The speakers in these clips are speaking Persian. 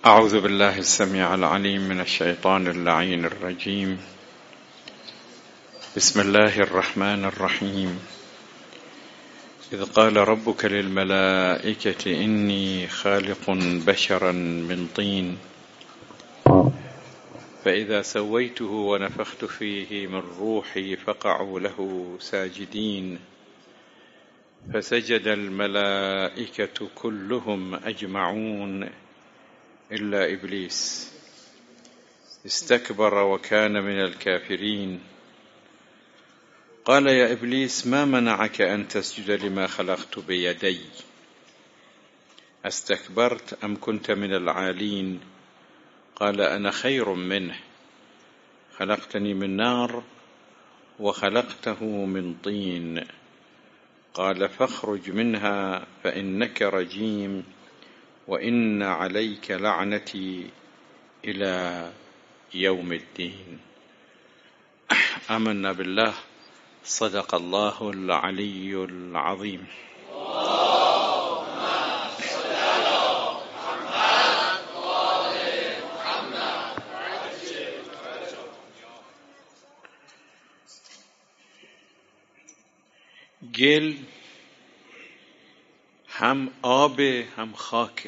أعوذ بالله السميع العليم من الشيطان اللعين الرجيم. بسم الله الرحمن الرحيم. إذ قال ربك للملائكة إني خالق بشرا من طين فإذا سويته ونفخت فيه من روحي فقعوا له ساجدين فسجد الملائكة كلهم أجمعون إلا إبليس استكبر وكان من الكافرين. قال يا إبليس ما منعك أن تسجد لما خلقت بيدي استكبرت أم كنت من العالين؟ قال أنا خير منه خلقتني من نار وخلقته من طين. قال فاخرج منها فإنك رجيم وإن عليك لعنتي إلى يوم الدين. آمنا بالله. صدق الله العلي العظيم. گل هم آب هم خاکه.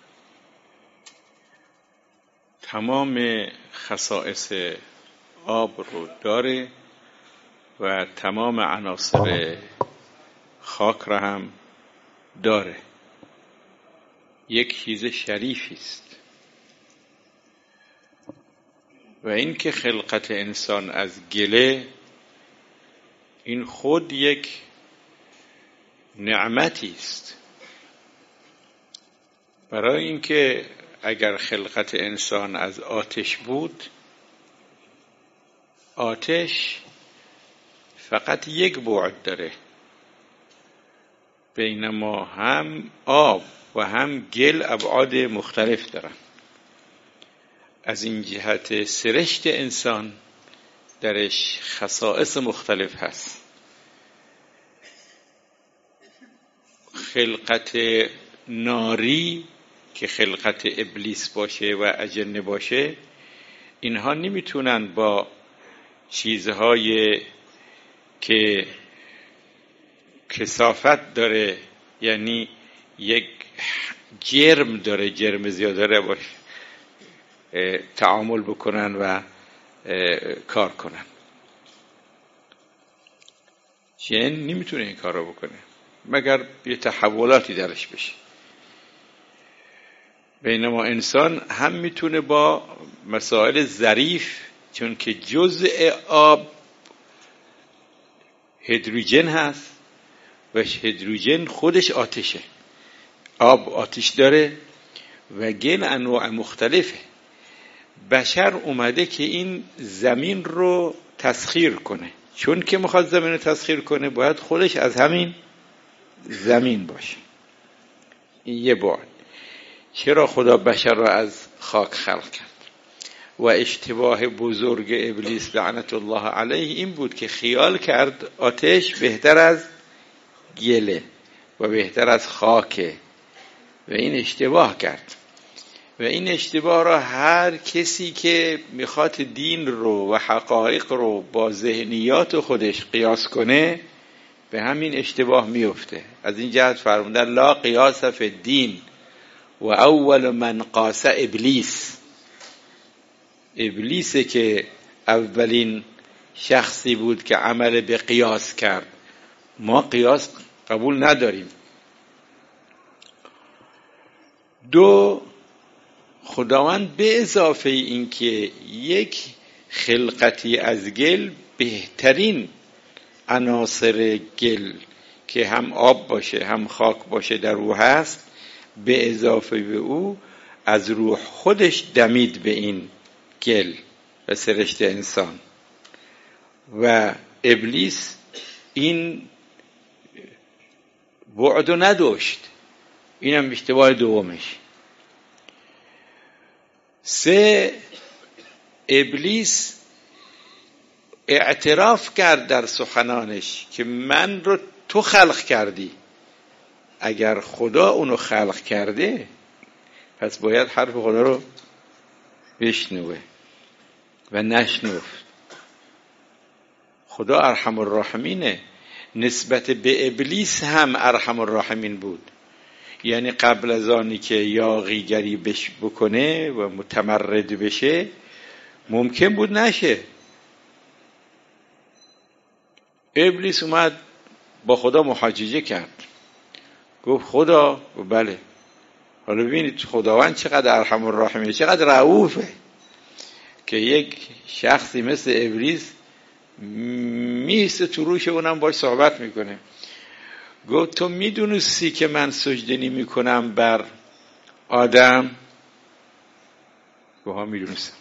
تمام خصائص آب رو داره و تمام عناصر خاک را هم داره. یک چیز شریفی است و این که خلقت انسان از گله، این خود یک نعمتی است. برای اینکه اگر خلقت انسان از آتش بود، آتش فقط یک بعد داره، بینما هم آب و هم گل ابعاد مختلف دارن. از این جهت سرشت انسان درش خصائص مختلف هست. خلقت ناری که خلقت ابلیس باشه و اجنه باشه، اینها نمیتونن با چیزهای که کثافت داره، یعنی یک جرم داره، جرم زیاده باشه، تعامل بکنن و کار کنن. جن نمیتونه این کار رو بکنه مگر یه تحولاتی درش بشه. بینما انسان هم میتونه با مسائل ظریف، چون که جزء آب هیدروژن هست و هیدروژن خودش آتشه. آب آتش داره و گل انواع مختلفه. بشر اومده که این زمین رو تسخیر کنه. چون که میخواد زمین رو تسخیر کنه، باید خودش از همین زمین باشه. این یه بعد. چرا خدا بشر را از خاک خلق کرد؟ و اشتباه بزرگ ابلیس لعنت الله علیه این بود که خیال کرد آتش بهتر از گله و بهتر از خاکه و این اشتباه کرد. و این اشتباه را هر کسی که میخواد دین رو و حقایق رو با ذهنیات خودش قیاس کنه به همین اشتباه میفته. از این جهت فرمودن لا قیاس فی الدین و اول من قاس ابلیس. ابلیسه که اولین شخصی بود که عمل به قیاس کرد. ما قیاس قبول نداریم. دو، خداوند به اضافه این که یک خلقتی از گل، بهترین عناصر گل که هم آب باشه هم خاک باشه در او هست، به اضافه به او از روح خودش دمید به این گل و سرشت انسان. و ابلیس این بعدو نداشت. اینم اشتباه دومش. 3، ابلیس اعتراف کرد در سخنانش که من رو تو خلق کردی. اگر خدا اونو خلق کرده پس باید حرف خدا رو بشنوه و نشنفت. خدا ارحم الراحمینه، نسبت به ابلیس هم ارحم الراحمین بود. یعنی قبل از آنی که یاغیگری بکنه و متمرد بشه ممکن بود نشه. ابلیس اومد با خدا محاججه کرد، گفت خدا بله، حالا ببینید خداوند چقدر ارحم الراحمینه، چقدر رؤوفه که یک شخصی مثل ابلیس میسته تو روش اونم باش صحبت میکنه. گفت تو میدونستی که من سجده نمی کنم بر آدم؟ گفت ها میدونستم.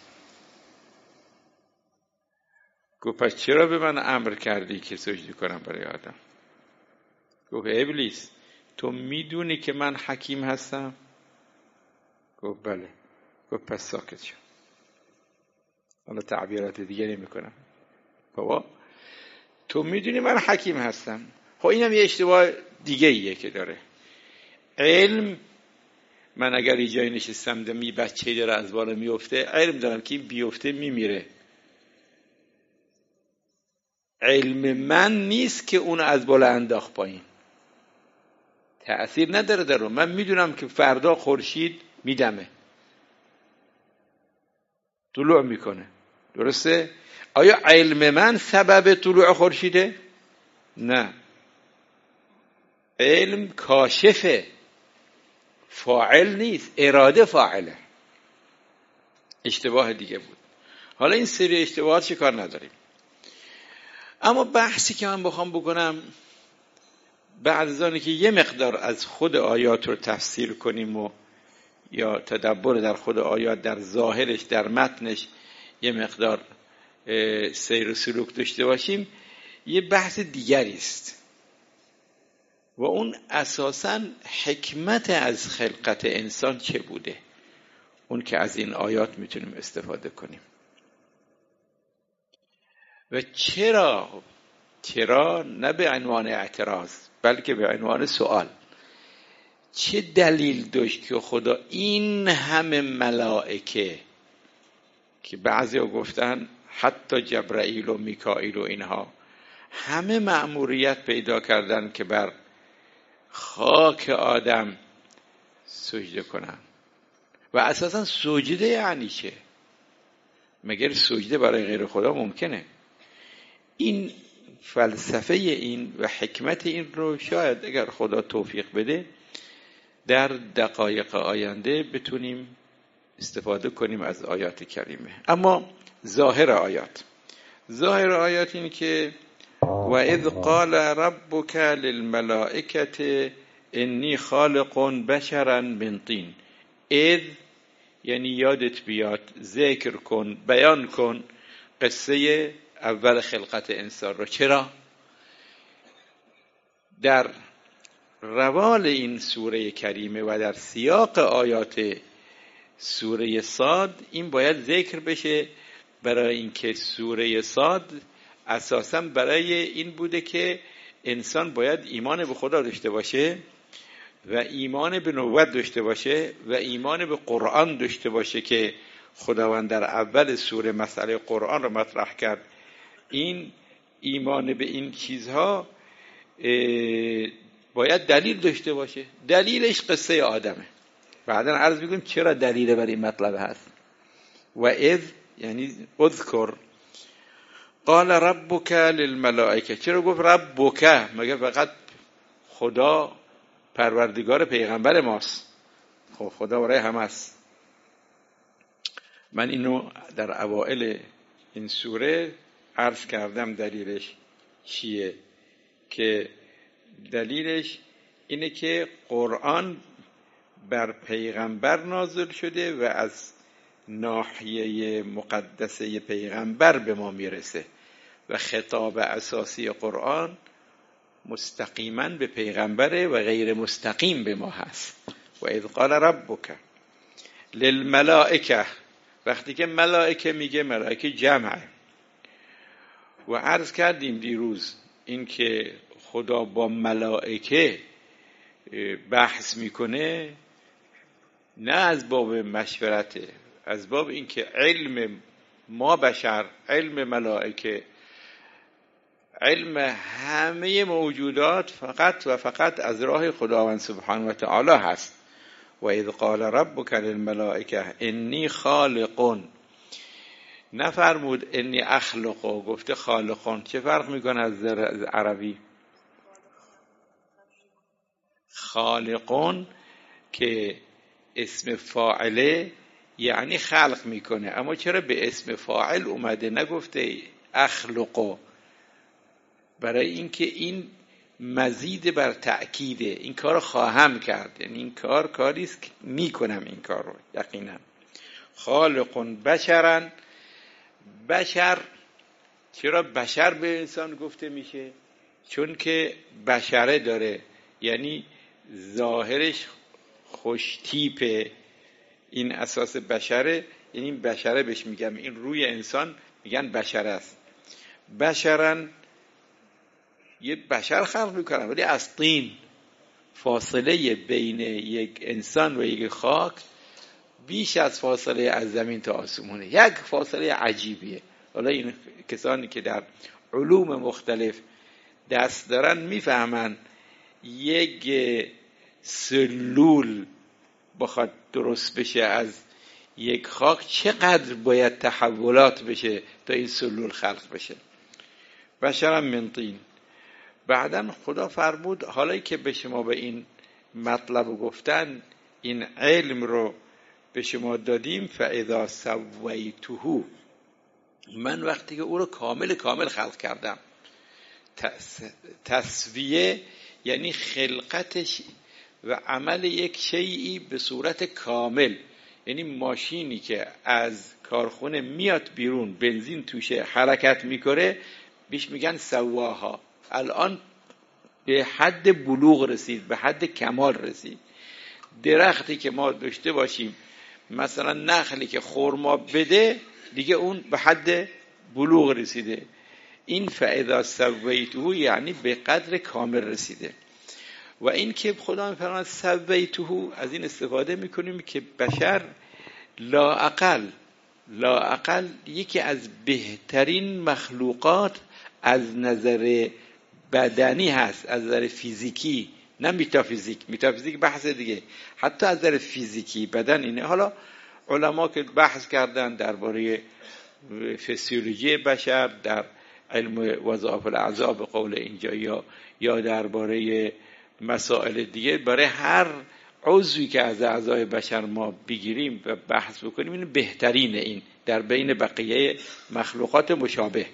گفت پس چرا به من امر کردی که سجده کنم برای آدم؟ گفت ابلیس تو میدونی که من حکیم هستم؟ گفت بله. گفت پس ساکت شو. حالا تعبیرات دیگه نمی کنم. بابا تو میدونی من حکیم هستم. خب اینم یه اشتباه دیگه ایه که داره. علم، من اگر یه جایی نشستم دمی بچه‌ای داره از بالا میفته، علم دارم که این بیفته میمیره. علم من نیست که اون از بالا انداخت پایین، تأثیر نداره در اون. من میدونم که فردا خورشید میدمه، طلوع میکنه، درسته؟ آیا علم من سبب طلوع خورشیده؟ نه، علم کاشفه، فاعل نیست، اراده فاعله. اشتباه دیگه بود. حالا این سری اشتباهات چه کار نداریم. اما بحثی که من بخوام بکنم بعد از آنه که یه مقدار از خود آیات رو تفسیر کنیم و یا تدبر در خود آیات، در ظاهرش، در متنش یه مقدار سیر و سلوک داشته باشیم، یه بحث دیگری است و اون اساساً حکمت از خلقت انسان چه بوده، اون که از این آیات میتونیم استفاده کنیم. و چرا نه به عنوان اعتراض بلکه به عنوان سوال، چه دلیل داشت که خدا این همه ملائکه که بعضی ها گفتن حتی جبرائیل و میکائیل و اینها همه مأموریت پیدا کردن که بر خاک آدم سجده کنن؟ و اساسا سجده یعنی چه؟ مگر سجده برای غیر خدا ممکنه؟ این فلسفه این و حکمت این رو شاید اگر خدا توفیق بده در دقایق آینده بتونیم استفاده کنیم از آیات کریمه. اما ظاهر آیات این که و اذ قال ربک للملائکة انی خالق بشرا من طین. اذ یعنی یادت بیاد، ذکر کن، بیان کن قصه اول خلقت انسان رو. چرا؟ در روال این سوره کریمه و در سیاق آیات سوره صاد این باید ذکر بشه، برای اینکه سوره صاد اساساً برای این بوده که انسان باید ایمان به خدا داشته باشه و ایمان به نبوت داشته باشه و ایمان به قرآن داشته باشه که خداوند در اول سوره مسئله قرآن رو مطرح کرد. این ایمان به این چیزها باید دلیل داشته باشه. دلیلش قصه آدمه. بعدا عرض میکنیم چرا دلیل برای این مطلب هست. و اذ یعنی اذکر قال ربک للملائکه. چرا گفت ربک؟ مگر فقط خدا پروردگار پیغمبر ماست؟ خب خدا برای همه است. من اینو در اوائل این سوره عرض کردم دلیلش چیه، که دلیلش اینه که قرآن بر پیغمبر نازل شده و از ناحیه مقدسه پیغمبر به ما میرسه و خطاب اساسی قرآن مستقیما به پیغمبره و غیر مستقیم به ما هست. و اذ قال ربک للملائکه، وقتی که ملائکه میگه ملائکه جمعه. و عرض کردیم دیروز این که خدا با ملائکه بحث میکنه نه از باب مشورته، از باب اینکه علم ما بشر، علم ملائکه، علم همه موجودات فقط و فقط از راه خداوند سبحانه و تعالی هست. و اذ قال ربک للملائکه انی خالق، نفرمود انی اخلق، گفته خالقون. چه فرق میکنه از عربی؟ خالقون که اسم فاعله یعنی خلق میکنه، اما چرا به اسم فاعل اومده نگفته اخلقو؟ برای اینکه این مزید بر تأکیده، این کار خواهم کرد، یعنی این کار کاریست که میکنم این کار رو یقینا. خالقون بشرن، بشر چرا بشر به انسان گفته میشه؟ چون که بشره داره، یعنی ظاهرش خوش تیپه، این اساس بشره، یعنی این بشره بهش میگم، این روی انسان میگن بشره است. بشرن یه بشر خلق میکنن، ولی از طین، فاصله بین یک انسان و یک خاک بیش از فاصله از زمین تا آسمونه، یک فاصله عجیبیه. حالا این کسانی که در علوم مختلف دست دارن میفهمن یک سلول بخواد درست بشه از یک خاک چقدر باید تحولات بشه تا این سلول خلق بشه. بشرم من طین. بعداً خدا فرمود حالا که به شما به این مطلب گفتن، این علم رو به شما دادیم، فاذا سویته، من وقتی که او رو کامل خلق کردم. تسویه یعنی خلقتش و عمل یک شیئی به صورت کامل، یعنی ماشینی که از کارخونه میاد بیرون، بنزین توشه، حرکت میکنه، بیش میگن سواها. الان به حد بلوغ رسید، به حد کمال رسید. درختی که ما داشته باشیم، مثلا نخلی که خرما بده، دیگه اون به حد بلوغ رسیده. این فاذا سویته یعنی به قدر کامل رسیده. و این که خدا میفرماید سویته، از این استفاده میکنیم که بشر لااقل یکی از بهترین مخلوقات از نظر بدنی هست، از نظر فیزیکی، نه میتافیزیک بحث دیگه، حتی از نظر فیزیکی بدن اینه. حالا علما که بحث کردن درباره فسیولوژی بشر در علم وظایف الاعضاء به قول اینجا، یا درباره مسائل دیگه، برای هر عضوی که از اعضای بشر ما بگیریم و بحث بکنیم، این بهترین، این در بین بقیه مخلوقات مشابه،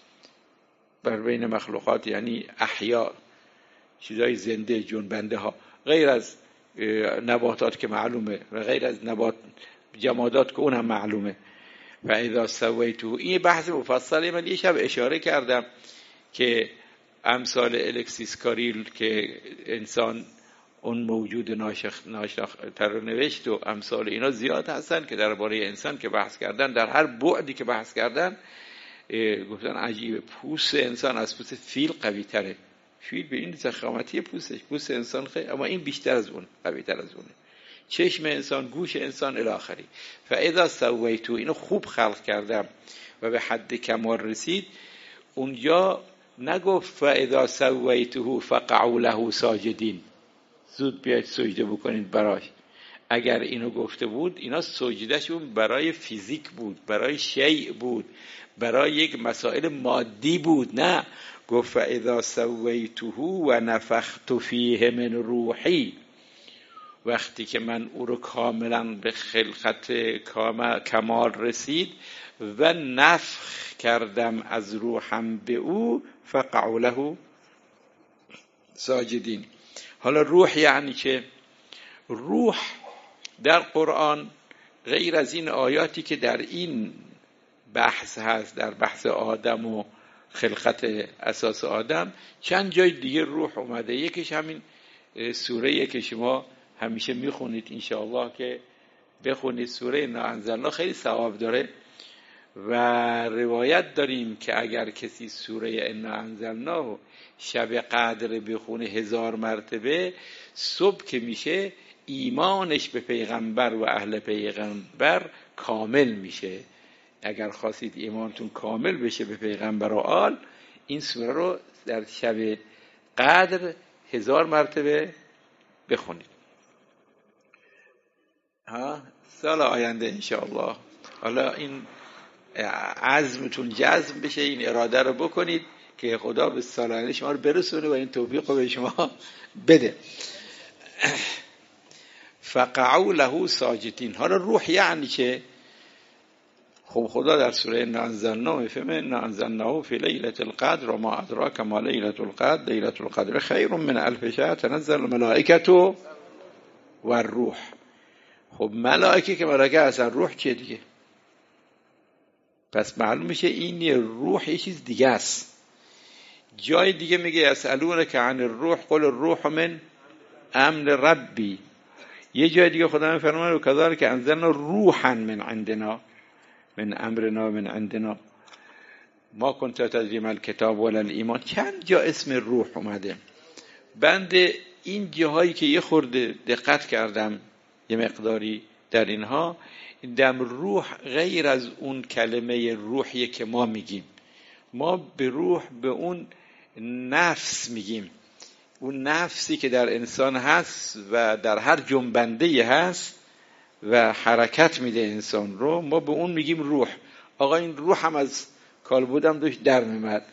بر بین مخلوقات یعنی احیا، چیزای زنده، جنبنده ها، غیر از نباتات که معلومه و غیر از جمادات که اون هم معلومه. و اذا سویته، این بحث مفصله. من یه شب اشاره کردم که امثال الکسیس کاریل که انسان اون موجود ناشناختر رو نوشت و امثال اینا زیاد هستن که درباره انسان که بحث کردن، در هر بعدی که بحث کردن گفتن عجیبه، پوست انسان از پوست فیل قوی تره. فیل به این ضخامتی پوستش، پوست انسان خیلی، اما این بیشتر از اون، قوی تر از اونه. چشم انسان، گوش انسان الی آخری. فاذا سویته، اینو خوب خلق کردم و به حد کمال رسید. اونجا نگفت فاذا سویته فقعوا له ساجدین، زود بیاید سجده بکنید براش. اگر اینو گفته بود، اینا سجدهشون برای فیزیک بود، برای شیء بود، برای یک مسائل مادی بود. نه، گفت فاذا سویته و نفخت فیه من روحی، وقتی که من او رو کاملا به خلقت کمال رسید و نفخ کردم از روحم به او، فقعوا له ساجدین. حالا روح یعنی که روح در قرآن غیر از این آیاتی که در این بحث هست، در بحث آدم و خلقت اساس آدم، چند جای دیگه روح اومده. یکیش همین سوره که شما همیشه میخونید، انشاءالله که بخونید، سوره انا انزلنا، خیلی ثواب داره. و روایت داریم که اگر کسی سوره انا انزلنا شب قدر بخونه 1000 مرتبه، صبح که میشه ایمانش به پیغمبر و اهل پیغمبر کامل میشه. اگر خواستید ایمانتون کامل بشه به پیغمبر و آل، این سوره رو در شب قدر 1000 مرتبه بخونید. سال آینده انشاءالله. حالا این عزمتون جزم بشه، این اراده رو بکنید که خدا به سال آینده شما رو برسونه و این توفیق رو به شما بده. فقعوا له ساجدین. حالا روح یعنی چه؟ خب خدا در سوره انا انزلناه میفهمه انا انزلناه فی لیلة القدر و ما ادراک ما لیلة القدر لیلة القدر خیر من الف شهر تنزل الملائکة و الروح. خب ملائکه که ملائکه اصلا روح چیه دیگه؟ پس معلوم میشه این روح یه چیز دیگه است. جای دیگه میگه یسألونک عن الروح قل الروح من امر ربی. یه جای دیگه خدا میفرماید و کذالک انزلنا روحا من عندنا من امرنا من عندنا ما کنت تدری ما الکتاب ولا الایمان. چند جا اسم روح اومده. بنده این جاهایی که یه خورده دقت کردم یه مقداری در اینها، دم روح غیر از اون کلمه روحیه که ما میگیم. ما به روح به اون نفس میگیم، اون نفسی که در انسان هست و در هر جنبنده هست و حرکت میده انسان رو، ما به اون میگیم روح. آقا این روح هم از کالبدم داشت در میمد،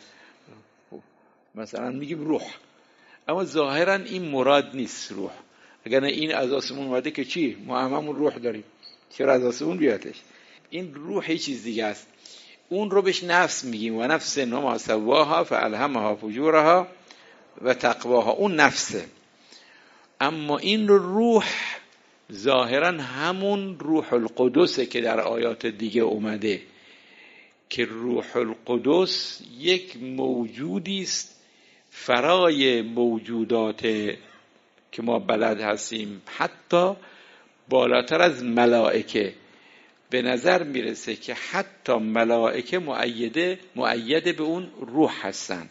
مثلا میگیم روح، اما ظاهرا این مراد نیست روح. اگر این از آسمون اومده که چی؟ ما هممون روح داریم، چرا از آسمون بیاتش؟ این روح یه چیز دیگه است. اون رو بهش نفس میگیم و نفس ما سواها فالهمها فجورها و تقواها، اون نفسه. اما این روح ظاهرا همون روح القدسه که در آیات دیگه اومده که روح القدس یک موجودی است فرای موجودات که ما بلد هستیم، حتی بالاتر از ملائکه. به نظر میرسه که حتی ملائکه مؤید به اون روح هستن.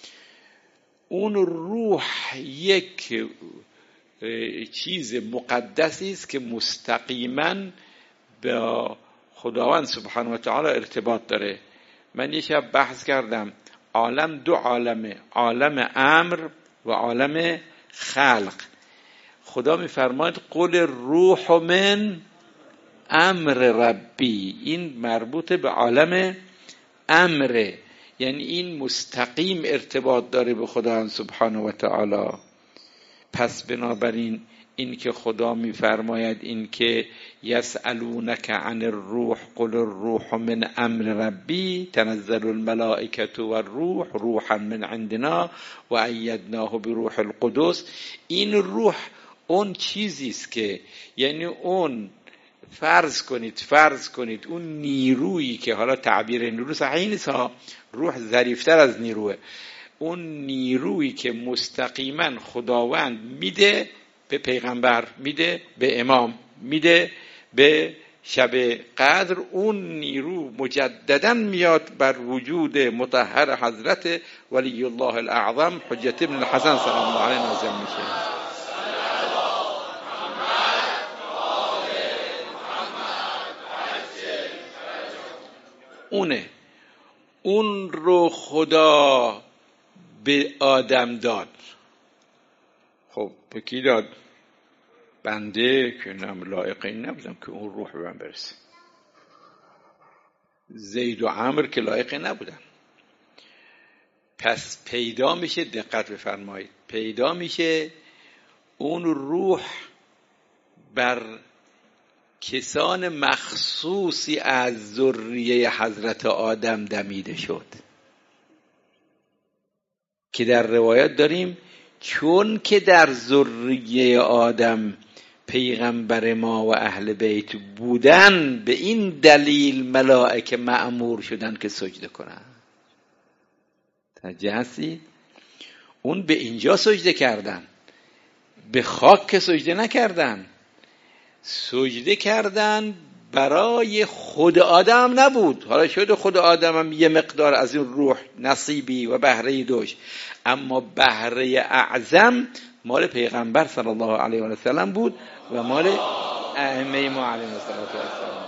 اون روح یک چیز مقدسی است که مستقیما با خداوند سبحانه و تعالی ارتباط داره. من یه شب بحث کردم، عالم دو عالمه، عالم امر و عالم خلق. خدا میفرماید قل روح من امر ربی، این مربوط به عالم امره، یعنی این مستقیم ارتباط داره به خداوند سبحانه و تعالی. پس بنابراین این که خدا میفرماید این که یسألونک عن الروح قل الروح من امر ربی تنزل الملائکة و الروح روحا من عندنا و ایدناه بروح القدس، این روح اون چیزی است که یعنی اون فرض کنید اون نیرویی که حالا تعبیر نیرو صحیح نیست ها، روح ظریفتر از نیروه، اون نیرویی که مستقیما خداوند میده به پیغمبر، میده به امام، میده به شب قدر، اون نیرو مجددا میاد بر وجود مطهر حضرت ولی الله الاعظم حجت ابن الحسن سلام الله علیه نازل میشه. اون رو خدا به آدم داد. خب به کی داد؟ بنده که لایق این نبودم که اون روح به من برسه. زید و عمرو که لایق نبودن. پس پیدا میشه، دقت بفرمایید، پیدا میشه اون روح بر کسان مخصوصی از ذریه حضرت آدم دمیده شد که در روایت داریم چون که در ذریه آدم پیغمبر ما و اهل بیت بودن، به این دلیل ملائکه مأمور شدن که سجده کنن. توجه هستید؟ اون به اینجا سجده کردن، به خاک که سجده نکردن، سجده کردن برای خود آدم نبود. حالا شده خود آدم هم یه مقدار از این روح نصیبی و بهره داشت، اما بهره اعظم مال پیغمبر صلی الله علیه و سلم بود و مال ائمه ما علیهم السلام.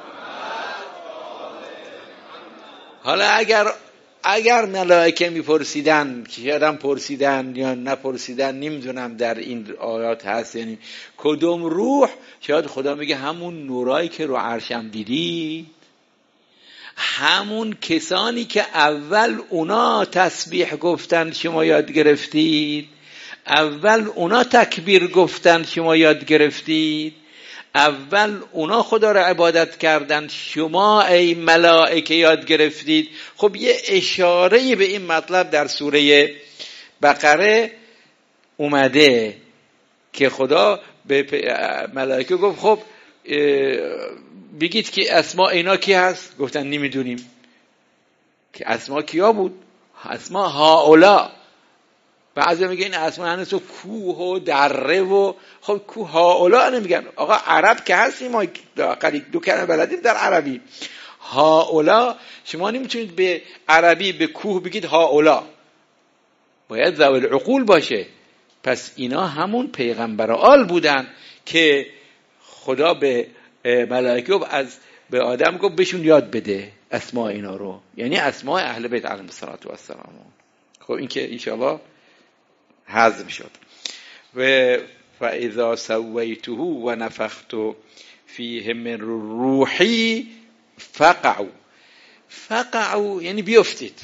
حالا اگر ملائکه میپرسیدن که شایدم پرسیدن یا نپرسیدن نمیدونم در این آیات هست، یعنی کدوم روح، شاید خدا میگه همون نورایی که رو عرشم دیدید، همون کسانی که اول اونا تسبیح گفتن شما یاد گرفتید، اول اونا تکبیر گفتن شما یاد گرفتید، اول اونا خدا را عبادت کردن شما ای ملائکه یاد گرفتید. خب یه اشاره به این مطلب در سوره بقره اومده که خدا به ملائکه گفت خب بگید که اسماء اینا کی هست؟ گفتن نمیدونیم. که اسماء کیا بود؟ اسماء هاولا. بعضی میگه این اسماء هنوز کوه و دره و خب کوه هاولا نمیگن. آقا عرب که هستیم ما دو کلمه بلدیم در عربی. هاولا شما نمیتونید به عربی به کوه بگید هاولا، باید ذوی العقول باشه. پس اینا همون پیغمبر آل بودن که خدا به ملائکه به آدم گفت بهشون یاد بده اسماء اینا رو، یعنی اسماء اهل بیت علیهم السلام. خب این که انشاءالله هضم شد. و فاذا سویته و نفخت فیه من روحی فقعوا یعنی بیفتید.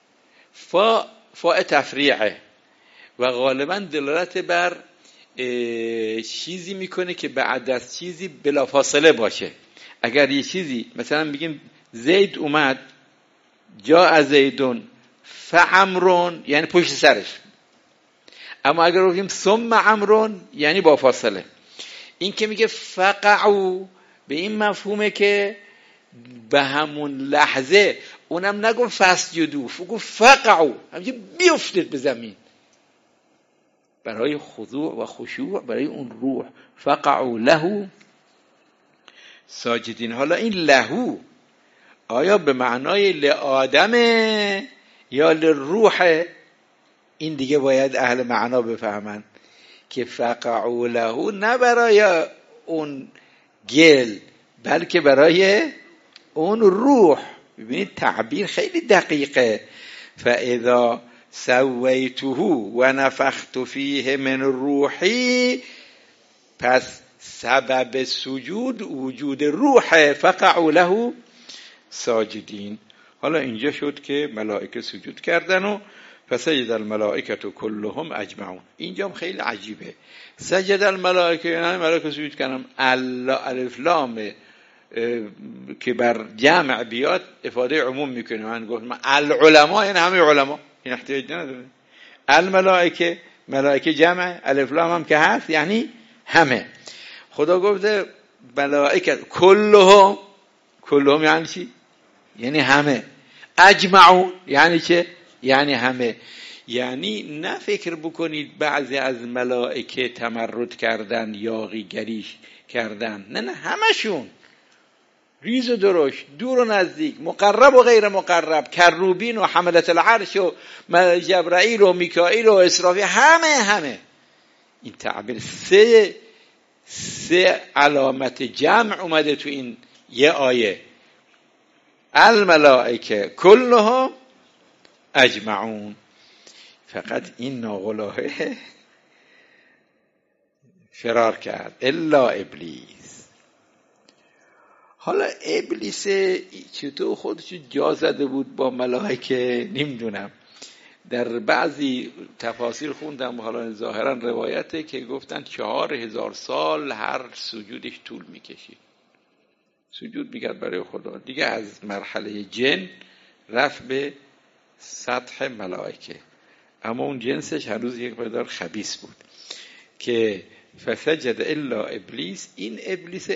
فاء تفریعه و غالبا دلالت بر چیزی میکنه که بعد از چیزی بلافاصله باشه. اگر یه چیزی مثلا بگیم زید اومد، جاء زیدون فعمرون یعنی پشت سرش، اما اگر بگیم ثم عمرون یعنی با فاصله. این که میگه فقعوا به این مفهومه که به همون لحظه، اونم نگم فسجدوا، گفت فقعوا همچه بیفتید به زمین برای خضوع و خشوع برای اون روح. فقعوا له ساجدین. حالا این لهو آیا به معنای لآدمه یا لروح؟ این دیگه باید اهل معنا بفهمن که فقعوا له نه برای اون گل بلکه برای اون روح. ببینید تعبیر خیلی دقیقه. فاذا سویته و نفخت فیه من روحی، پس سبب سجود وجود روح. فقعوا له ساجدین. حالا اینجا شد که ملائکه سجود کردن و فسجد الملائکه كلهم اجمعون. اینجا خیلی عجیبه. سجد الملائکه یعنی ملائکه سجود کردن. الف لام که بر جمع بیاد افاده عموم میکنه. من گفتم العلماء یعنی همه علما، این احتیاج نداره. الملائکه ملائکه جمع، الف لام هم که هست یعنی همه. خدا گفته ملائکه کلهم یعنی چی؟ یعنی همه. اجمعون یعنی چه؟ یعنی همه. یعنی نه فکر بکنید بعضی از ملائکه تمرد کردن، یاغیگری کردن، نه همشون ریز و درشت، دور و نزدیک، مقرب و غیر مقرب، کروبین و حملت العرش و جبرائیل و میکائیل و اسرافیل، همه. این تعبیر سه علامت جمع اومده تو این یه آیه. الملائکه کلهم اجمعون. فقط این ناغلاهه فرار کرد الا ابلیس. حالا ابلیس چطور خودشو جا زده بود با ملائکه نمیدونم. در بعضی تفاسیر خوندم، حالا ظاهرا روایته که گفتن 4000 سال هر سجودش طول میکشید. سجود میکرد برای خدا. دیگه از مرحله جن رفت به سطح ملائکه، اما اون جنسش هنوز یک مقدار خبیث بود. که فسجد الا ابلیس، این ابلیس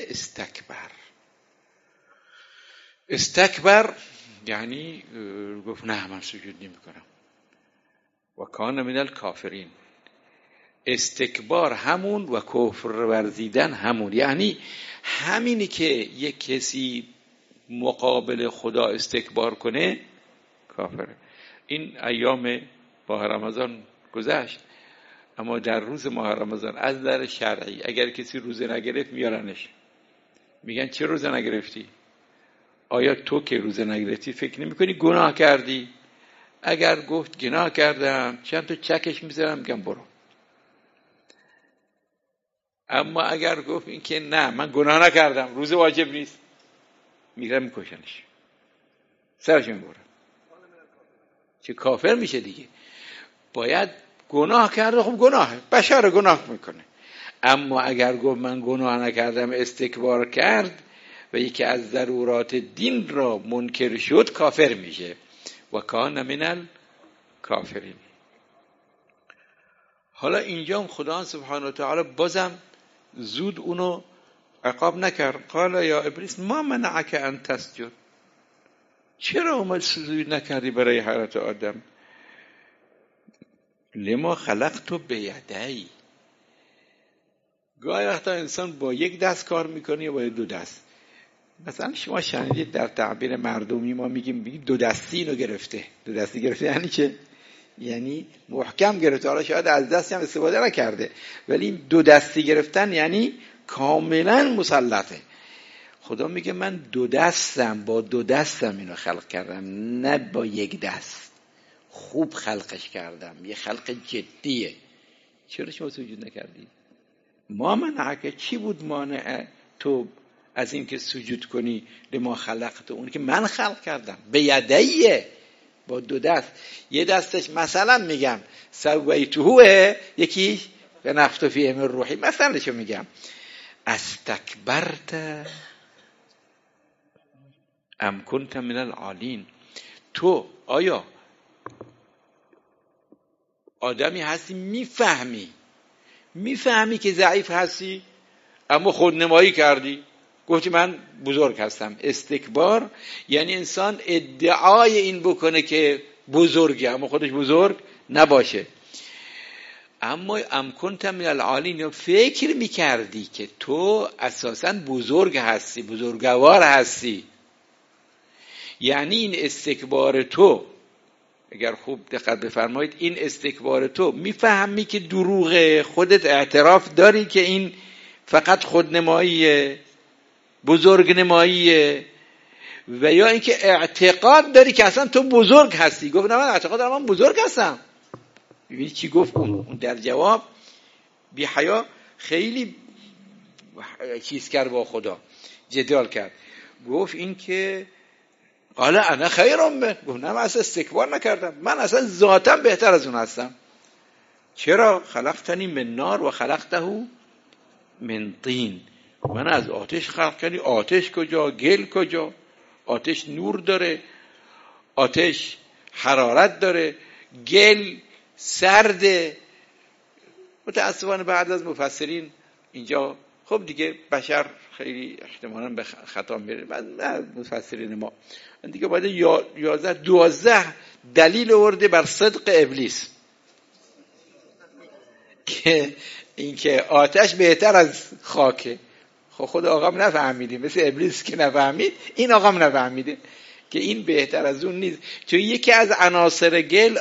استکبر یعنی گفت نه من سجود نمی کنم. و کان من الکافرین. استکبار همون و کفر ورزیدن همون. یعنی همینی که یک کسی مقابل خدا استکبار کنه کافره. این ایام ماه رمضان گذشت، اما در روز ماه رمضان از نظر شرعی اگر کسی روزه نگرفت میارنش، میگن چه روزه نگرفتی؟ آیا تو که روزه نگرفتی فکر نمی کنی گناه کردی؟ اگر گفت گناه کردم چند تا چکش میزنم، میگم برو. اما اگر گفت این که نه من گناه نکردم روزه واجب نیست، میگم میکشنش، سرش میبرم، چه کافر میشه دیگه. باید گناه کرده، خب گناهه، بشر گناه میکنه. اما اگر گفت من گناه نکردم استکبار کرد و یکی از ضرورات دین را منکر شد، کافر میشه. و کان من الکافرین. حالا اینجا خدا سبحانه و تعالی بازم زود اونو عقاب نکرد. قال یا ابلیس ما منعک ان تسجد، چرا اومد سجود نکردی برای حضرت آدم؟ لما خلقت بیدی. گاهی وقتا انسان با یک دست کار میکنه یا با دو دست. مثلا شما شنیدید در تعبیر مردمی ما میگیم دو دستی اینو گرفته. دو دستی گرفته یعنی چه؟ یعنی محکم گرفته. حالا شاید از دستی هم استفاده نکرده، ولی دو دستی گرفتن یعنی کاملا مسلطه. خدا میگه من دو دستم، با دو دستم اینو خلق کردم، نه با یک دست. خوب خلقش کردم، یه خلق جدیه. چرا شما سجود نکردی؟ ما منعک، چی بود مانع تو از این که سجود کنی؟ لما خلقت، اون که من خلق کردم، به یدیه، با دو دست. یه دستش مثلا میگم سویتهوه، یکی به نفخت فیه من روحی، مثلا چه میگم استکبرت ام کنت من العالین. تو آیا آدمی هستی میفهمی که ضعیف هستی، اما خودنمایی کردی، گفتی من بزرگ هستم. استکبار یعنی انسان ادعای این بکنه که بزرگه اما خودش بزرگ نباشه. اما ام کنت من العالین، فکر میکردی که تو اساساً بزرگ هستی، بزرگوار هستی. یعنی این استکبار تو، اگر خوب دقت بفرمایید، این استکبار تو میفهمی که دروغه، خودت اعتراف داری که این فقط خودنماییه، بزرگنماییه، و یا اینکه اعتقاد داری که اصلا تو بزرگ هستی. گفت نه من اعتقاد دارم من بزرگ هستم. ببینید چی گفت اون در جواب. بی حیا خیلی چیز کرد با خدا، جدال کرد. گفت این که قال انا خیرم من، گفت نه من اصلا استکبار نکردم، من اصلا ذاتاً بهتر از اون هستم. چرا؟ خلقتنی من نار و خلقته من طین، من از آتش خلق کردی. آتش کجا؟ گل کجا؟ آتش نور داره، آتش حرارت داره، گل سرده. متاسفانه بعد از مفسرین اینجا خب دیگه بشر خیلی احتمالاً به خطا میره، بعد مفسرین ما دیگه باید 12 دلیل آورده بر صدق ابلیس که اینکه آتش بهتر از خاکه. خود آقام نفهمیدی، مثل ابلیس که نفهمید، این آقام نفهمیده که این بهتر از اون نیست. چون یکی از عناصر گل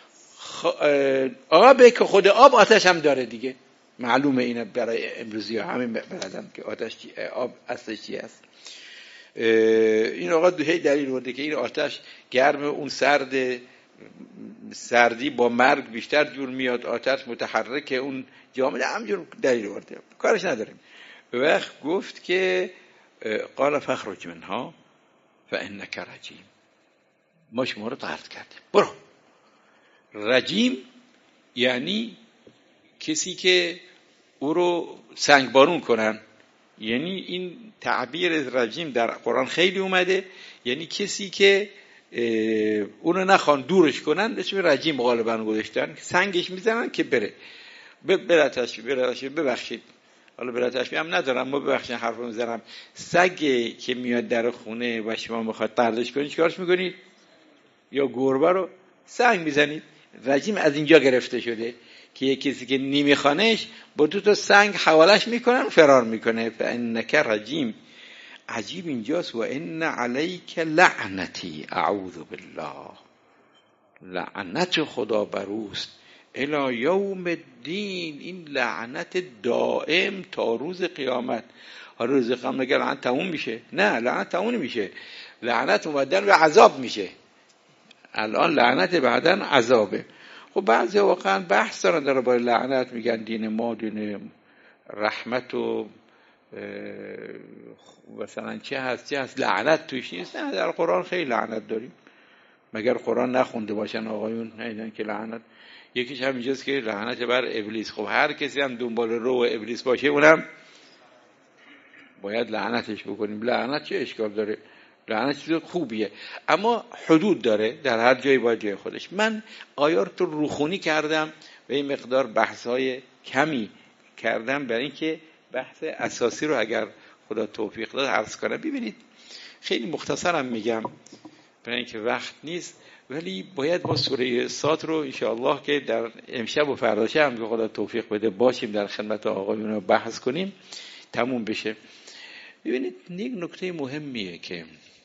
آبه که خود آب آتش هم داره دیگه. معلومه اینه برای امروزی ها همین بلدن که آتش آب اصلش چی است. این آقا دوهی دلیل بوده که این آتش گرم، اون سردی با مرگ بیشتر جور میاد، آتش متحرکه، اون جامعه همجور دلیل بوده، کارش نداریم. وقت گفت که قال فخرج منها فانک رجیم، ما شما رو طرد کردیم، برو. رجیم یعنی کسی که او رو سنگبارون کنن. یعنی این تعبیر رجیم در قرآن خیلی اومده، یعنی کسی که اونو نخوان دورش کنن اسم رجیم غالبا گذاشتن، سنگش میزنن که بره. ببخشید حالا بلا تشبیه هم ندارم، ما ببخشید حرفو میزنم. سگی که میاد در خونه و شما میخواد طردش کنید چیکارش میکنید؟ یا گربه رو سنگ میزنید. رجیم از اینجا گرفته شده که یک کسی که نمیخوانش با 2 تا سنگ حوالش میکنن فرار میکنه. فانک رجیم. عجیب اینجاست و ان علیک لعنتی، اعوذ بالله، لعنت خدا بروست الی یوم الدین، این لعنت دائم تا روز قیامت. حالا روز قیامت مگر لعنت تموم میشه؟ نه، لعنت تموم نمیشه، لعنت اومدن به عذاب میشه. الان لعنت بعدن عذابه. خب بعضی واقعا بحث دارن در باره لعنت، میگن دین ما دین رحمت و مثلا چه هست لعنت توش نیست. نه، در قرآن خیلی لعنت داریم. مگر قرآن نخونده باشن آقایون؟ نیدن که لعنت یکیش همینجاست که لعنت بر ابلیس. خب هر کسی هم دنبال رو ابلیس باشه اونم باید لعنتش بکنیم. لعنت چه اشکال داره؟ لعنت چیز خوبیه، اما حدود داره، در هر جایی باید جای خودش. من آیات رو روخونی کردم و این مقدار بحث‌های کمی کردم برای اینکه بحث اساسی رو اگر خدا توفیق داد عرض کنم. ببینید خیلی مختصرم میگم برای اینکه وقت نیست، ولی باید با سوره صاد رو انشاءالله که در امشب و فردا هم که خدا توفیق بده باشیم در خدمت آقایون رو بحث کنیم تموم بشه. ببینید یک نکته مهمیه که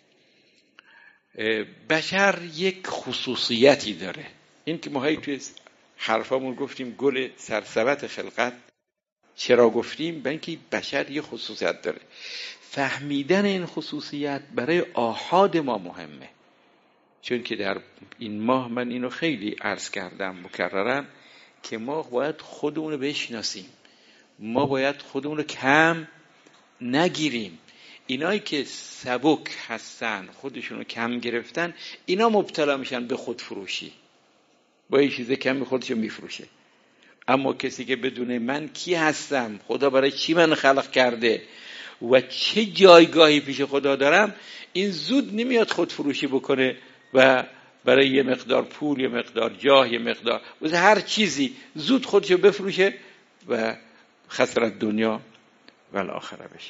بشر یک خصوصیتی داره. این که ما هایی توی حرفامون گفتیم گل سرسبد خلقت، چرا گفتیم؟ برای اینکه بشر یک خصوصیت داره. فهمیدن این خصوصیت برای آحاد ما مهمه، چون که در این ماه من اینو خیلی عرض کردم مکررا که ما باید خودمون رو بشناسیم، ما باید خودمون رو کم نگیریم. اینایی که سبک هستن خودشون رو کم گرفتن اینا مبتلا میشن به خودفروشی، با یه چیز کمی خودشو میفروشه. اما کسی که بدونه من کی هستم، خدا برای چی من خلق کرده و چه جایگاهی پیش خدا دارم، این زود نمیاد خودفروشی بکنه و برای یه مقدار پول، یه مقدار جاه، یه مقدار هر چیزی زود خودشو بفروشه و خسارت دنیا و الاخره بشه.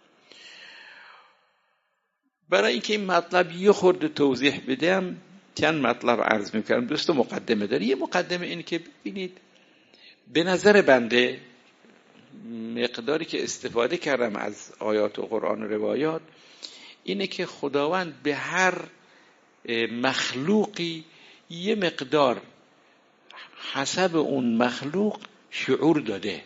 برای اینکه این مطلب یه خورده توضیح بدم چند مطلب عرض میکنم. دوست مقدمه داره. یه مقدمه این که ببینید به نظر بنده مقداری که استفاده کردم از آیات و قرآن و روایات اینه که خداوند به هر مخلوقی یه مقدار حسب اون مخلوق شعور داده.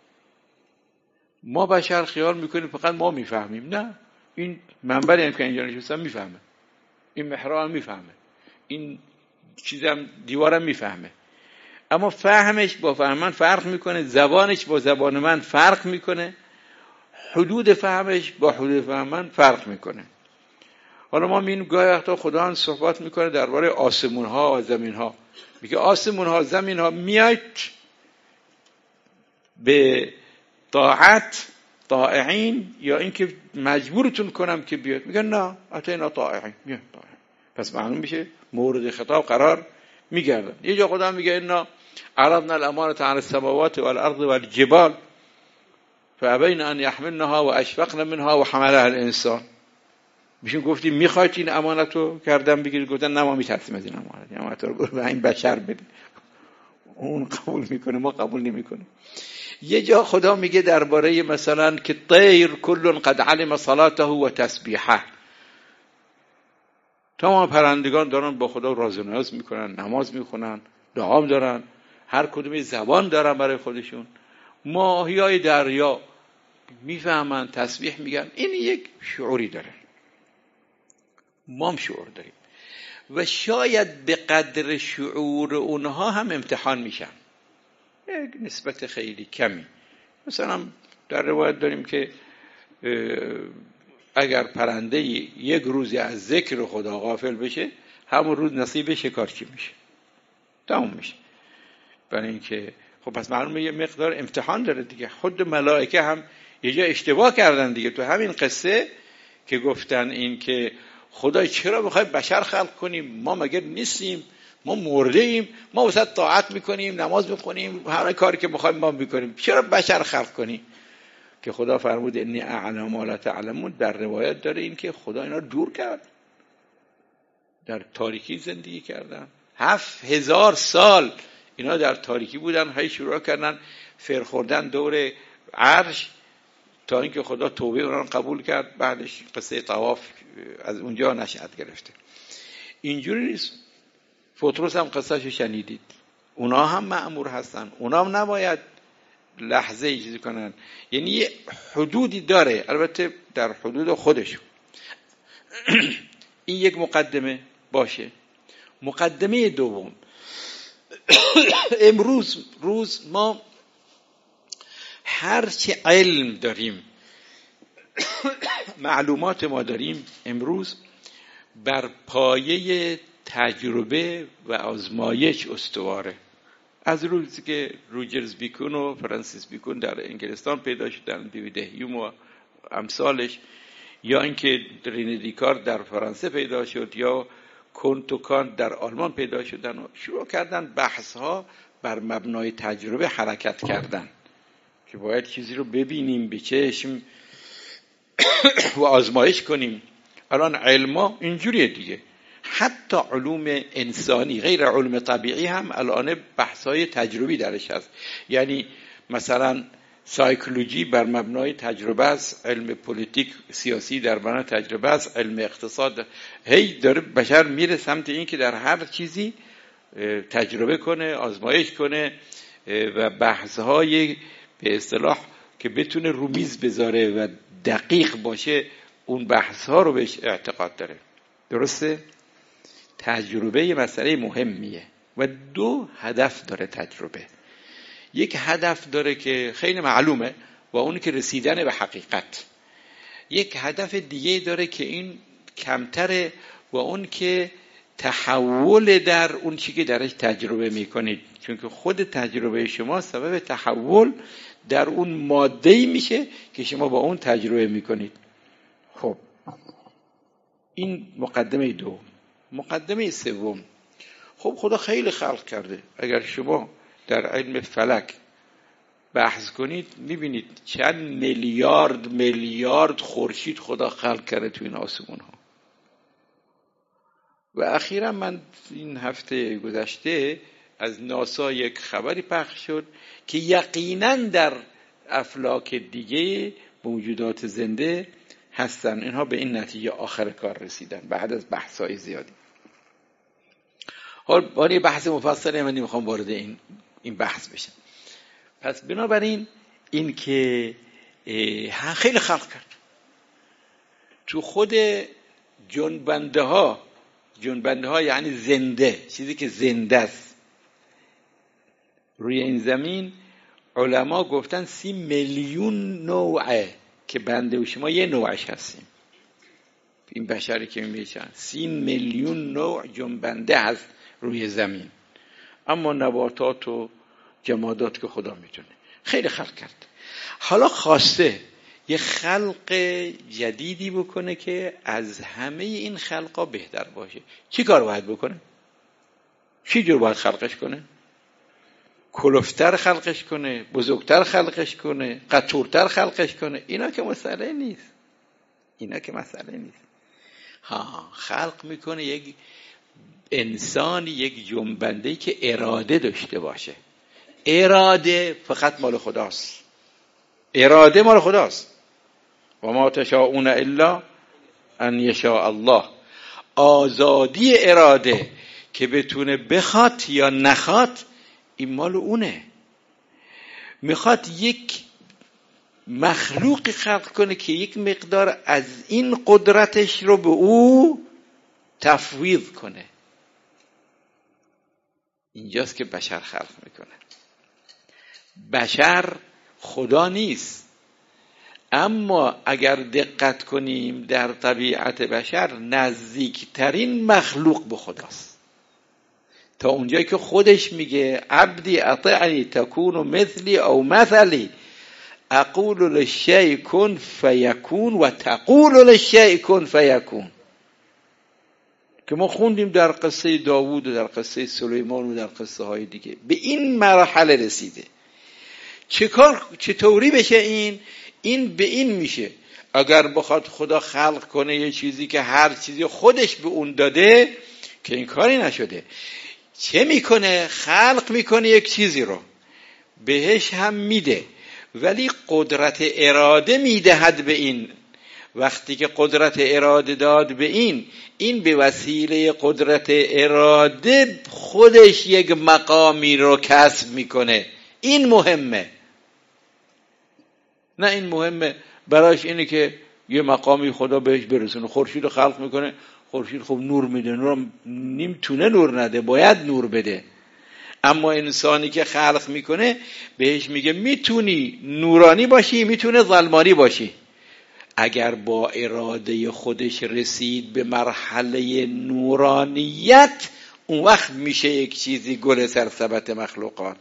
ما بشر خیال میکنیم فقط ما میفهمیم. نه، این منبری هم که اینجا نشستم میفهمه، این محراب میفهمه، این چیزم دیوارم میفهمه، اما فهمش با فهم من فرق میکنه، زبانش با زبان من فرق میکنه، حدود فهمش با حدود فهم من فرق میکنه. حالا ما میبینیم گاهی وقتا خدا صحبت میکنه درباره آسمون ها و زمین ها، میگه آسمون ها زمین ها میاید به طاعت طائعین یا اینکه مجبورتون کنم که بیاد، میگن نه اتینا طائعین، میاد طائعین. پس معلوم میشه مورد خطاب قرار میگردن. یه جا خدا میگه اینا عرضنا الامانه علی السماوات والارض والجبال فابین ان يحملنها واشفقن منها وحملها الانسان. میشون گفتیم میخواید این امانت رو کردن بگیرید، گفتن نه ما میترسیم از این امانت رو به این بشر بدید. اون قبول میکنه، ما قبول نمیکنیم. یه جا خدا میگه درباره مثلا که طیر کل قد علم صلاته و تسبیحه، تمام پرندگان دارن با خدا راز و نیاز میکنن، نماز میخونن، دعا دارن، هر کدوم زبان دارن برای خودشون. ماهیای دریا میفهمن، تسبیح میگن. این یک شعوری داره، ما هم شعور داریم و شاید به قدر شعور اونها هم امتحان میشن، یک نسبت خیلی کمی. مثلا در روایت داریم که اگر پرنده یک روزی از ذکر خدا غافل بشه همون روز نصیب شکارچی میشه، تموم میشه. برای اینکه خب پس معلومه یه مقدار امتحان داره دیگه. خود ملائکه هم یه جا اشتباه کردن دیگه تو همین قصه که گفتن این که خدای چرا میخوای بشر خلق کنیم، ما مگر نیستیم، ما مرده ایم، ما واسه طاعت میکنیم، نماز میخونیم، هر کاری که میخوایم ما میکنیم، چرا بشر خلق کنیم؟ که خدا فرمود انی اعلم ما لا تعلمون. در روایت داره این که خدا اینا دور کرد، در تاریکی زندگی کردن، 7000 سال اینا در تاریکی بودن، هی شروع کردن فر خوردن دور عرش تا اینکه خدا توبه اونها قبول کرد. بعدش قصه طواف از اونجا نشأت گرفته. اینجوری نیست. پطرس هم قصهشو شنیدید، اونا هم مأمور هستن، اونا هم نباید لحظه چیزی کنن. یعنی یه حدودی داره، البته در حدود خودشون. این یک مقدمه باشه. مقدمه دوم، امروز ما هرچی علم داریم، معلومات ما داریم، امروز بر پایه تجربه و آزمایش استواره. از روزی که روجرز بیکون و فرانسیس بیکون در انگلستان پیدا شدن، دیوید هیوم و امثالش، یا اینکه رنه دیکارت در فرانسه پیدا شد، یا کنت و کانت در آلمان پیدا شدن و شروع کردن بحث ها بر مبنای تجربه حرکت کردن که باید چیزی رو ببینیم به چشم و آزمایش کنیم. الان علما اینجوریه دیگه، حتی علوم انسانی غیر علوم طبیعی هم الان بحث‌های تجربی درش هست. یعنی مثلا سایکولوژی بر مبنای تجربه است، علم پلیتیک سیاسی در مبنای تجربه است، علم اقتصاد. هی داره بشر میره سمت این که در هر چیزی تجربه کنه، آزمایش کنه و بحث‌های به اصطلاح که بتونه رو میز بذاره و دقیق باشه، اون بحث‌ها رو بهش اعتقاد داره. درسته؟ تجربه یه مسئله مهمیه و دو هدف داره تجربه. یک هدف داره که خیلی معلومه و اون که رسیدن به حقیقت. یک هدف دیگه داره که این کمتره و اون که تحول در اون چیزی که درش تجربه میکنید، چون که خود تجربه شما سبب تحول در اون ماده‌ای میشه که شما با اون تجربه میکنید. خب این مقدمه دوم. مقدمه سوم، خب خدا خیلی خلق کرده. اگر شما در علم فلک بحث کنید میبینید چند میلیارد خورشید خدا خلق کرده تو این آسمون ها. و اخیرا من این هفته گذشته از ناسا یک خبری پخش شد که یقینا در افلاک دیگه موجودات زنده هستن. اینها به این نتیجه آخر کار رسیدن بعد از بحث‌های زیادی. حالا با یه بحث مفصلی من نمیخوام وارد این بحث بشم. پس بنابراین این که خیلی خلق کرد تو خود جنبنده ها یعنی زنده، چیزی که زنده است روی این زمین، علما گفتن 30 میلیون نوعه که بنده و شما یه نوعش هستیم. این بشری که میشن 30 میلیون نوع جنبنده هست روی زمین، اما نباتات و جمادات که خدا میتونه. خیلی خلق کرد. حالا خواسته یه خلق جدیدی بکنه که از همه این خلقا بهتر باشه. چی کار باید بکنه؟ چی جور باید خلقش کنه؟ کلوفتر خلقش کنه، بزرگتر خلقش کنه، قطورتر خلقش کنه؟ اینا که مسئله نیست. خلق میکنه یک انسان، یک جنبنده‌ای که اراده داشته باشه. اراده فقط مال خداست. و ما تشاءون الا ان یشاء الله. آزادی اراده که بتونه بخواد یا نخواد این مال اونه. میخواد یک مخلوقی خلق کنه که یک مقدار از این قدرتش رو به او تفویض کنه. اینجاست که بشر خلق میکنه. بشر خدا نیست، اما اگر دقت کنیم در طبیعت بشر نزدیکترین مخلوق به خداست. تا اونجایی که خودش میگه عبدی اطیعنی تکون مثلی او مثلی اقول للشیء کن فیکون و تقول للشیء کن فیکون، که ما خوندیم در قصه داوود و در قصه سلیمان و در قصه های دیگه. به این مرحله رسیده. چطوری بشه این به این میشه. اگر بخواد خدا خلق کنه یه چیزی که هر چیزی خودش به اون داده، که این کاری نشده، چه میکنه؟ خلق میکنه یک چیزی رو بهش هم میده، ولی قدرت اراده میدهد به این. وقتی که قدرت اراده داد به این به وسیله قدرت اراده خودش یک مقامی رو کسب میکنه. این مهمه. نه این مهمه براش اینه که یه مقامی خدا بهش برسونه. خورشید رو خلق میکنه، خورشید خب نور میده، نورم نمیتونه نور نده، باید نور بده. اما انسانی که خلق میکنه بهش میگه میتونی نورانی باشی، میتونه ظلمانی باشی. اگر با اراده خودش رسید به مرحله نورانیت، اون وقت میشه یک چیزی گل سرسبت مخلوقات.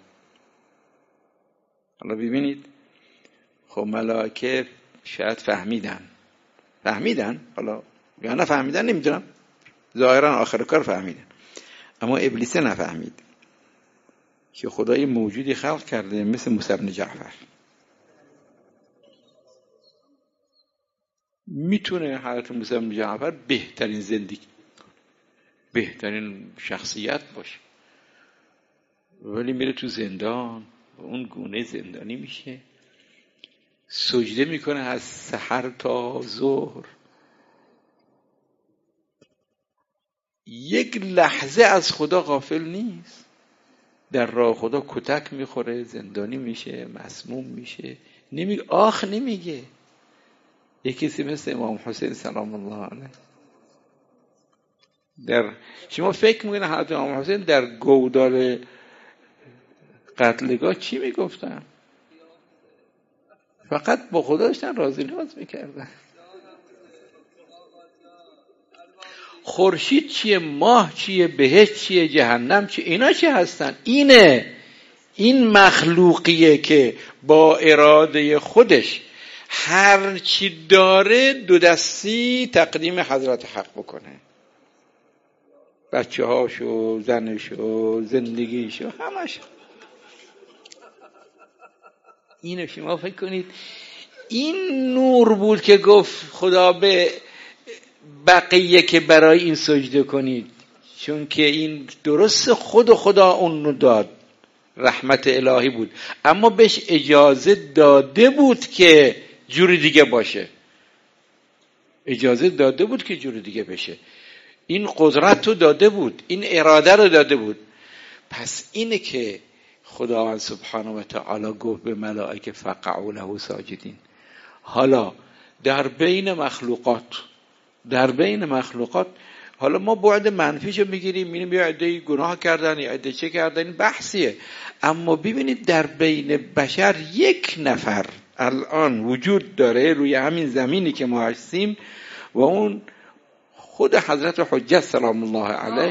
حالا ببینید، خب ملائکه شاید فهمیدن حالا یا نه فهمیدن نمیدونم، ظاهرا آخر کار فهمیدن، اما ابلیس نفهمید که خدای موجودی خلق کرده مثل موسی بن جعفر. میتونه حضرت موسی بن جعفر بهترین زندگی، بهترین شخصیت باشه، ولی میره تو زندان و اون گونه زندانی میشه، سجده میکنه از سحر تا ظهر، یک لحظه از خدا غافل نیست. در راه خدا کتک میخوره، زندانی میشه، مسموم میشه، نمیگه. یکی کسی مثل امام حسین سلام الله علیه، شما فکر میکنه حضرت امام حسین در گودال قتلگاه چی میگفتن؟ فقط با خدا داشتن راضی نیاز میکردن. خورشید چیه، ماه چیه، بهشت چیه، جهنم چیه، اینا چی هستن؟ این مخلوقیه که با اراده خودش هر چی داره دو دستی تقدیم حضرت حق بکنه. بچه هاشو، زنشو، زندگیشو، همش. اینو شما فکر کنید، این نور بود که گفت خدا به بقیه که برای این سجده کنید، چون که این درست خدا اون داد، رحمت الهی بود، اما بهش اجازه داده بود که جور دیگه باشه، اجازه داده بود که جور دیگه بشه. این قدرت رو داده بود، این اراده رو داده بود. پس اینه که خداوند سبحانه و تعالی گفت به ملائکه فقعوا له ساجدین. حالا در بین مخلوقات حالا ما بعد منفیشو میگیریم، میبینیم یه عده‌ای گناه کردن، یه عده چه کردن، بحثیه. اما ببینید در بین بشر یک نفر الان وجود داره روی همین زمینی که ما هستیم، و اون خود حضرت حجت سلام الله علیه.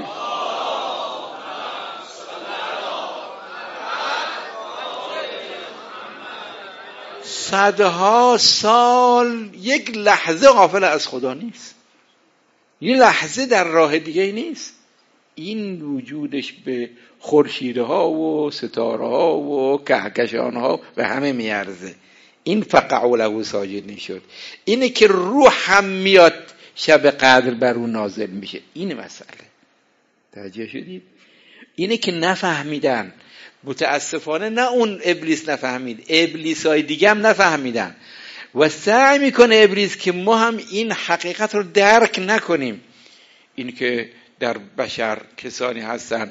صدها سال یک لحظه غافل از خدا نیست، یه لحظه در راه دیگه نیست. این وجودش به خورشیدها و ستاره‌ها و کهکشان‌ها و همه میارزه. این فقعوا له ساجدین شد. اینه که روح هم میاد شب قدر بر اون نازل میشه. این مسئله توجه شدید؟ اینه که نفهمیدن، متاسفانه نه اون ابلیس نفهمید، ابلیسای دیگه هم نفهمیدن و سعی میکنه ابلیس که ما هم این حقیقت رو درک نکنیم. این که در بشر کسانی هستن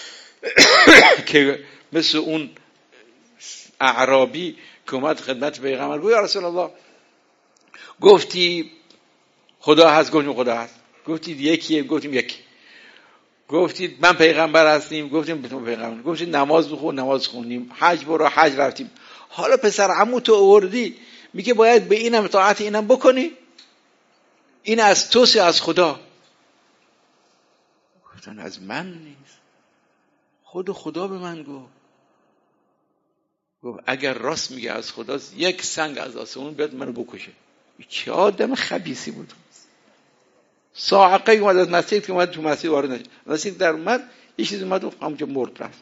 که مثل اون اعرابی که اومد خدمت پیغمبر گفت یا رسول الله، گفتی خدا هست؟ گفتیم خدا هست. گفتید یکیه؟ گفتیم یکی. گفتید من پیغمبر هستیم؟ گفتیم پیغمبر. گفتید نماز بخون؟ نماز خوندیم. حج برو؟ حج رفتیم. حالا پسر عمو تو آوردی میگه باید به اینم اطاعت اینم بکنی، این از توست از خدا؟ گفتن از من نیست، خدا به من گفت اگر راست میگه از خداست، یک سنگ از آسمون بیاد منو بکشه. چه آدم خبیثی بود. صاعقه اومد از مسجد که اومد تو مسجد وارد نشد، مسجد در اومد یه چیز اومد گفت همونجا مرد رفت.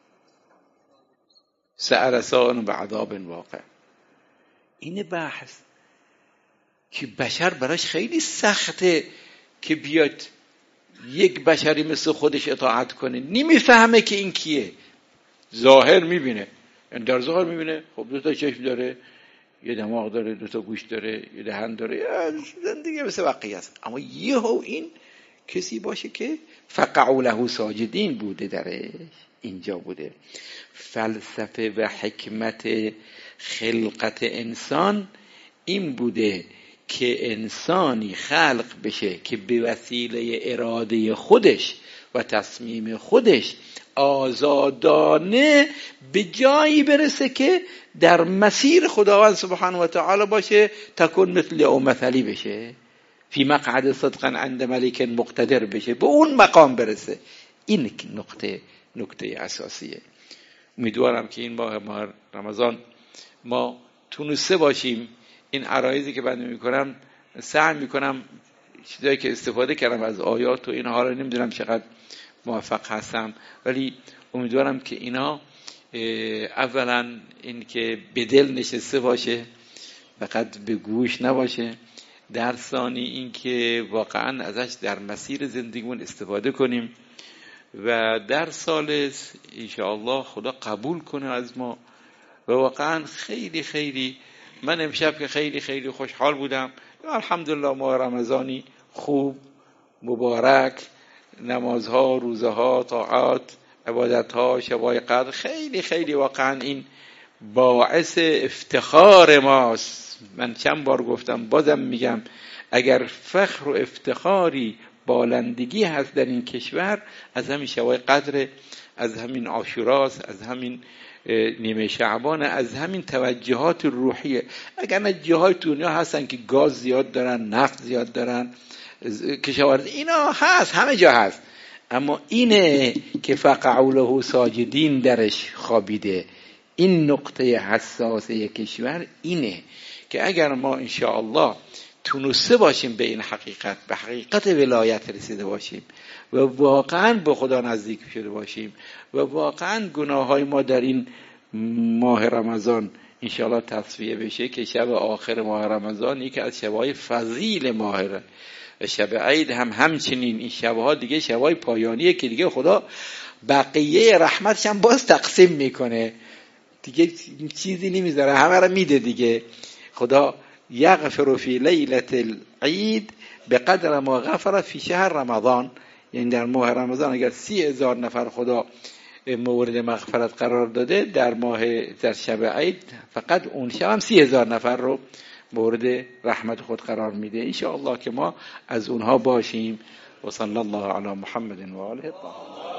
سأرسان به عذاب واقع. این بحث که بشر براش خیلی سخته که بیاد یک بشری مثل خودش اطاعت کنه، نمیفهمه که این کیه. ظاهر میبینه، در ظاهر میبینه خب دو تا چشم داره، یه دماغ داره، 2 گوش داره، یه دهن داره، زندگی مثل بقیه است. اما یهو این کسی باشه که فقعوا له ساجدین بوده، درش اینجا بوده. فلسفه و حکمت خلقت انسان این بوده که انسانی خلق بشه که به وسیله اراده خودش و تصمیم خودش آزادانه به جایی برسه که در مسیر خداوند سبحانه و تعالی باشه، تکون مثل او مثلی بشه، فی مقعد صدقا عند ملیک مقتدر بشه، به اون مقام برسه. این نکته اساسیه. امیدوارم که این ماه رمضان ما تونسته باشیم این عرایضی که من میکنم، سعی میکنم چیزایی که استفاده کردم از آیات و این حالا نمیدونم چقدر موفق هستم، ولی امیدوارم که اینا اولا این که به دل نشسته باشه، فقط به گوش نباشه. در ثانی این که واقعا ازش در مسیر زندگیمون استفاده کنیم و در ثالث انشاءالله خدا قبول کنه از ما. و واقعا خیلی خیلی من امشب که خیلی خیلی خوشحال بودم. الحمدلله ماه رمضانی خوب، مبارک، نمازها، روزها، طاعات، عبادتها، شبای قدر، خیلی خیلی واقعا این باعث افتخار ماست. من چند بار گفتم، بازم میگم، اگر فخر و افتخاری بالندگی هست در این کشور، از همین شبای قدر، از همین عاشوراست، از همین نیمه شعبان، از همین توجهات روحیه. اگر نه جاهای دنیا هستن که گاز زیاد دارن، نفت زیاد دارن، کشاورزی، اینا هست، همه جا هست، اما اینه که فقعوا له ساجدین درش خوابیده. این نقطه حساسه کشور اینه که اگر ما انشاءالله تونسته باشیم به این حقیقت، به حقیقت ولایت رسیده باشیم و واقعا به خدا نزدیک شده باشیم و واقعا گناههای ما در این ماه رمضان انشاءالله تصفیه بشه، که شب آخر ماه رمضان یکی از شبهای فضیل ماه و شب عید هم همچنین. این شبها دیگه شبهای پایانیه که دیگه خدا بقیه رحمتش هم باز تقسیم میکنه دیگه، چیزی نمیذاره، همه رو میده دیگه. خدا یغفر فی لیلة العید به قدر ما غفر فی شهر رمضان. یعنی در ماه رمضان اگر 30,000 نفر خدا مورد مغفرت قرار داده، در شب عید فقط اون شب هم 30,000 نفر رو مورد رحمت خود قرار میده. ان شاء الله که ما از اونها باشیم. و صلی الله علی محمد و آله الطاهرین.